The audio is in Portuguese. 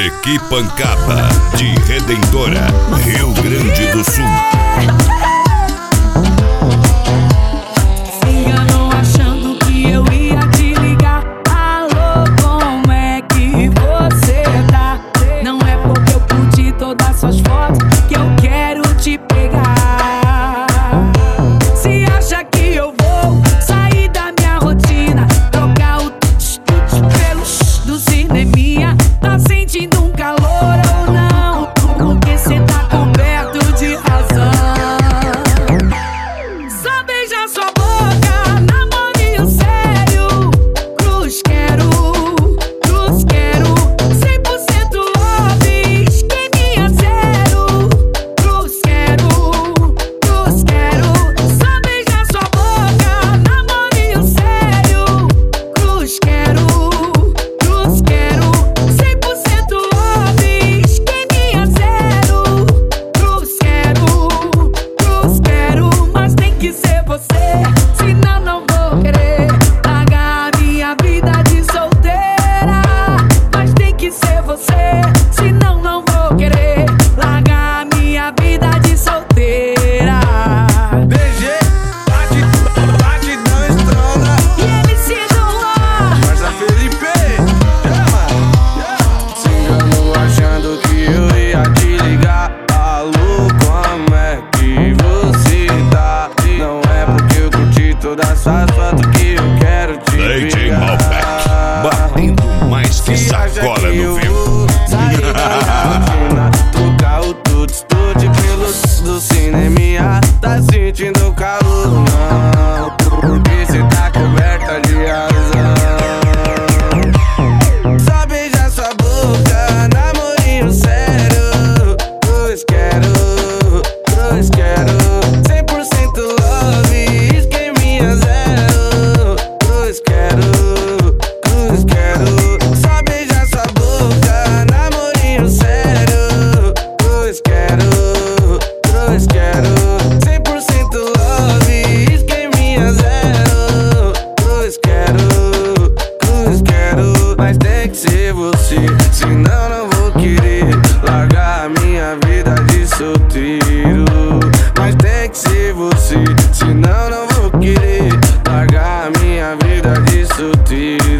Equipancada de Redentora, Rio Grande do Sul. Se enganou achando que eu ia te ligar. Alô, como é que você tá? Não é porque eu curti todas suas fotos que eu quero te pegar. Se acha que eu vou sair da minha rotina, trocar o tuts-tuts pelos do cineminha, tá sentindo um calor ou não? Porque cê tá coberto de razão. Só beija sua boca, namorinho sério. Cruz quero 100% love, esqueminha zero. Cruz quero. Só beija sua boca, namorinho sério. Cruz quero 100% love, esqueminha zero. Cruz quero, mas tem que ser você, senão não vou querer largar a minha vida de solteira. Mas tem que ser você, senão não vou querer largar a minha vida de solteira. BG, batidão estrona. E MC Dom Juan, Marza Felipe, se enganou achando que eu ia te ligar. Alô, como é que você tá? Não é porque eu curti todas suas fotos que eu quero te DJ pegar. Malbec, batendo mais que Se acha sacola que no eu vivo. vou sair da minha rotina, trocar o tuts-tuts pelos do cineminha, tá sentindo calor não? Porque cê tá coberta de razão. Só beija sua boca, namorinho sério. Cruz quero 100% love, esqueminha zero. Cruz quero. Só beija sua boca, namorinho sério. Cruz quero 100% love, esqueminha zero. Cruz quero, mas tem que ser você, senão não vou querer largar a minha vida de solteiro. Mas tem que ser você, senão não vou querer largar a minha vida de solteiro.